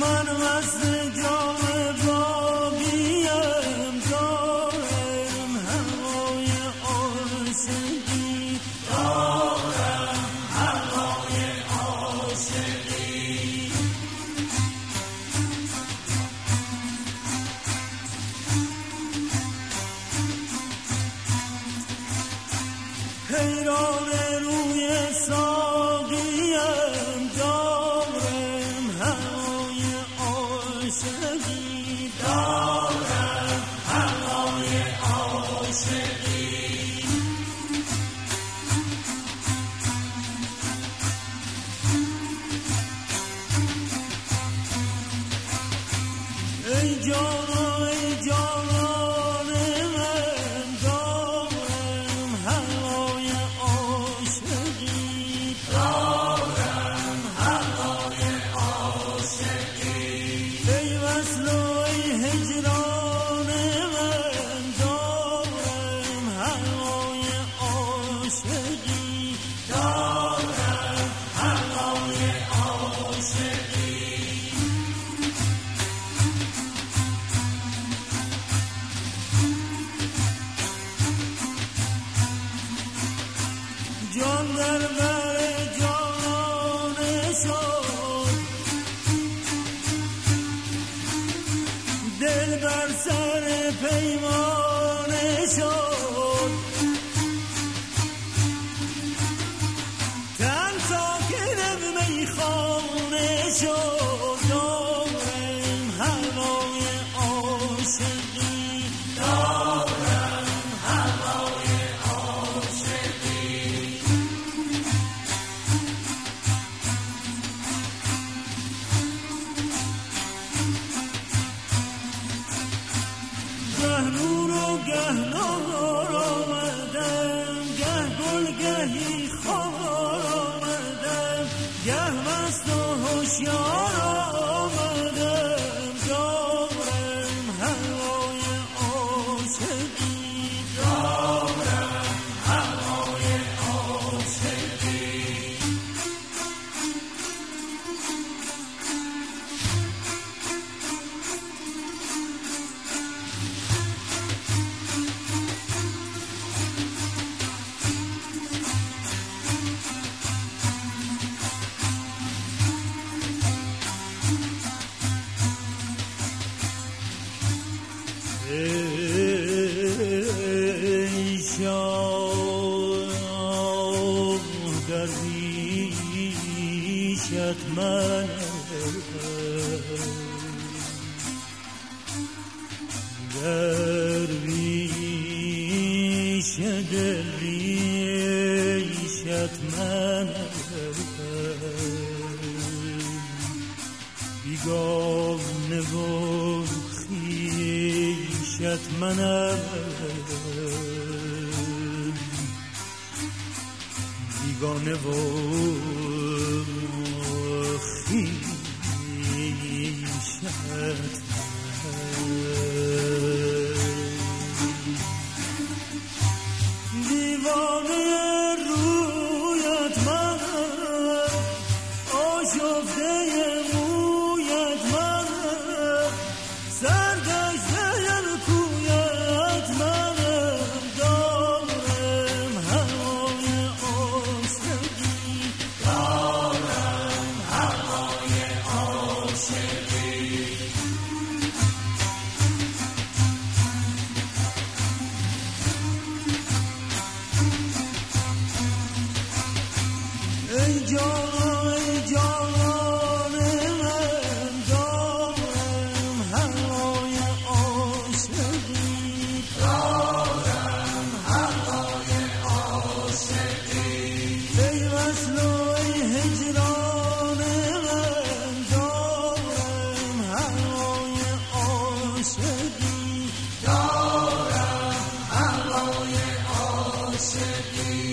من مست جام باقیم دارم هوای عاشقی دارم هوای عاشقی حیران روی ساقیم دارم هوای عاشقی دارم هوای عاشقی ای جانا ای جانان من دارم هوای عاشقی دارم هوای عاشقی ای وصل و ای هجران من دارم هوای عاشقی دارم هوای عاشقی جان در بر جانانه شد دل بر سر پیمانه شد تن ساکن میخانه شد دارم هوای عاشقی دارم هوای عاشقی گه نور و گه نار آمدم گه گل گهی خار آمدم گه مست و هوشیار آمدم دارم هوای عاشقی دارم هوای عاشقی ای شاه درویشت من درویش درویشت من بیگانه و خویشت منم بیگانه و خویشت دیوانه رویت منم آشفته مویت منم سرگشته کویت منم دارم هوای عاشقی دارم هوای عاشقی ای جان ای جان من دارم هوای عاشقی دارم هوای عاشقی ای وصل و ای هجران من دارم هوای عاشقی دارم هوای عاشقی